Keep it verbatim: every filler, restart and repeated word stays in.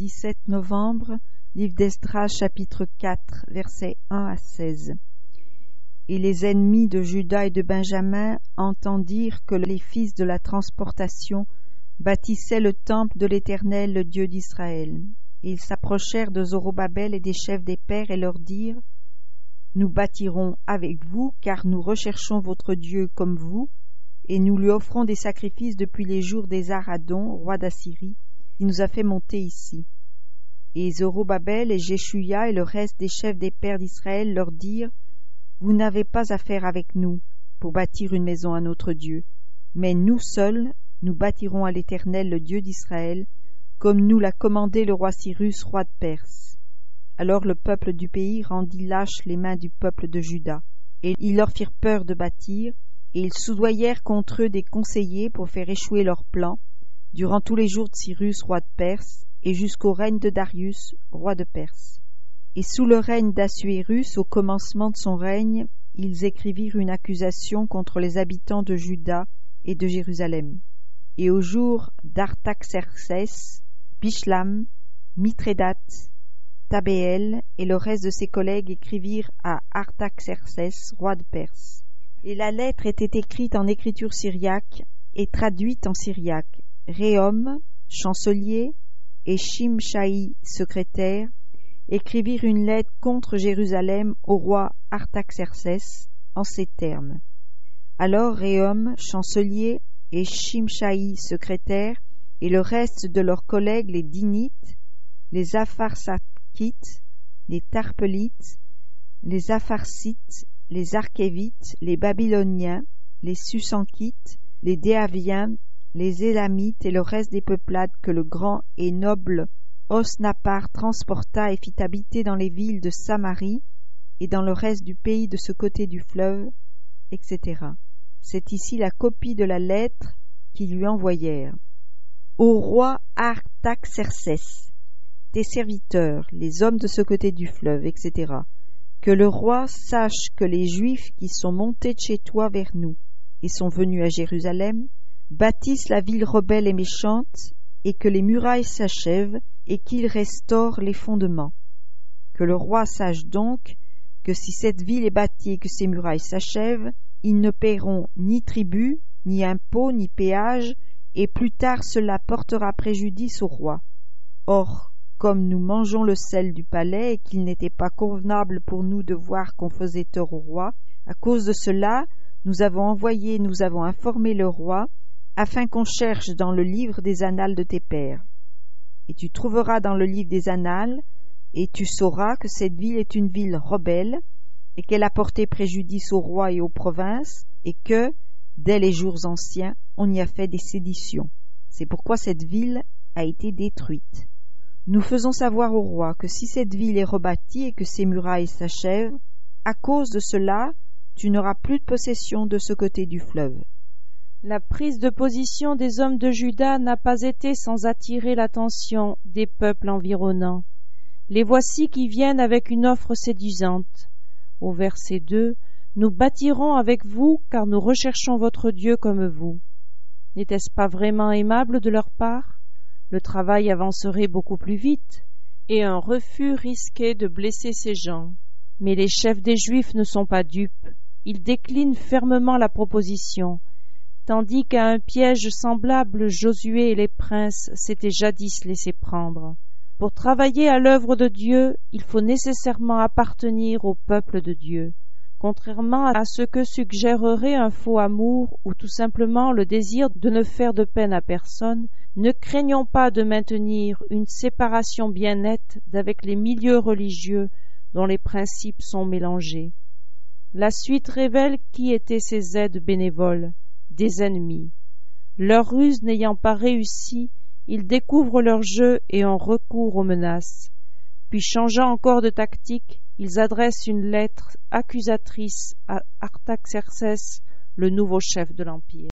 dix-sept novembre, livre d'Esdras, chapitre quatre, versets un à seize. Et les ennemis de Juda et de Benjamin entendirent que les fils de la transportation bâtissaient le temple de l'Éternel, le Dieu d'Israël. Et ils s'approchèrent de Zorobabel et des chefs des pères et leur dirent: Nous bâtirons avec vous, car nous recherchons votre Dieu comme vous, et nous lui offrons des sacrifices depuis les jours d'Esarhaddon, roi d'Assyrie, qui nous a fait monter ici. Et Zorobabel et Jeshuia et le reste des chefs des pères d'Israël leur dirent: Vous n'avez pas affaire avec nous pour bâtir une maison à notre Dieu, mais nous seuls, nous bâtirons à l'Éternel, le Dieu d'Israël, comme nous l'a commandé le roi Cyrus, roi de Perse. Alors le peuple du pays rendit lâches les mains du peuple de Juda, et ils leur firent peur de bâtir, et ils soudoyèrent contre eux des conseillers pour faire échouer leurs plans, durant tous les jours de Cyrus, roi de Perse, et jusqu'au règne de Darius, roi de Perse. Et sous le règne d'Assuérus, au commencement de son règne, ils écrivirent une accusation contre les habitants de Juda et de Jérusalem. Et au jour d'Artaxerxès, Bishlam, Mithrédath, Tabéel et le reste de ses collègues écrivirent à Artaxerxès, roi de Perse. Et la lettre était écrite en écriture syriaque et traduite en syriaque. Réhom, chancelier, et Shimshaï, secrétaire, écrivirent une lettre contre Jérusalem au roi Artaxerxès en ces termes. Alors Réhom, chancelier, et Shimshaï, secrétaire, et le reste de leurs collègues, les Dinites, les Apharsakites, les Tarpelites, les Apharsites, les Arkévites, les Babyloniens, les Susankites, les Déaviens, les Élamites et le reste des peuplades que le grand et noble Osnappar transporta et fit habiter dans les villes de Samarie et dans le reste du pays de ce côté du fleuve, et cetera. C'est ici la copie de la lettre qu'ils lui envoyèrent. Au roi Artaxerxès, tes serviteurs, les hommes de ce côté du fleuve, et cetera, que le roi sache que les Juifs qui sont montés de chez toi vers nous et sont venus à Jérusalem bâtissent la ville rebelle et méchante, et que les murailles s'achèvent, et qu'ils restaurent les fondements. Que le roi sache donc que si cette ville est bâtie et que ses murailles s'achèvent, ils ne paieront ni tribut, ni impôt, ni péage, et plus tard cela portera préjudice au roi. Or, comme nous mangeons le sel du palais, et qu'il n'était pas convenable pour nous de voir qu'on faisait tort au roi, à cause de cela, nous avons envoyé, nous avons informé le roi, afin qu'on cherche dans le livre des annales de tes pères. Et tu trouveras dans le livre des annales, et tu sauras que cette ville est une ville rebelle, et qu'elle a porté préjudice au roi et aux provinces, et que, dès les jours anciens, on y a fait des séditions. C'est pourquoi cette ville a été détruite. Nous faisons savoir au roi que si cette ville est rebâtie et que ses murailles s'achèvent, à cause de cela, tu n'auras plus de possession de ce côté du fleuve. La prise de position des hommes de Juda n'a pas été sans attirer l'attention des peuples environnants. Les voici qui viennent avec une offre séduisante. Au verset deux, « Nous bâtirons avec vous, car nous recherchons votre Dieu comme vous. » N'était-ce pas vraiment aimable de leur part? Le travail avancerait beaucoup plus vite, et un refus risquait de blesser ces gens. Mais les chefs des Juifs ne sont pas dupes. Ils déclinent fermement la proposition, tandis qu'à un piège semblable Josué et les princes s'étaient jadis laissés prendre. Pour travailler à l'œuvre de Dieu, il faut nécessairement appartenir au peuple de Dieu. Contrairement à ce que suggérerait un faux amour ou tout simplement le désir de ne faire de peine à personne, ne craignons pas de maintenir une séparation bien nette d'avec les milieux religieux dont les principes sont mélangés. La suite révèle qui étaient ces aides bénévoles, des ennemis. Leur ruse n'ayant pas réussi, ils découvrent leur jeu et ont recours aux menaces. Puis, changeant encore de tactique, ils adressent une lettre accusatrice à Artaxerxès, le nouveau chef de l'Empire.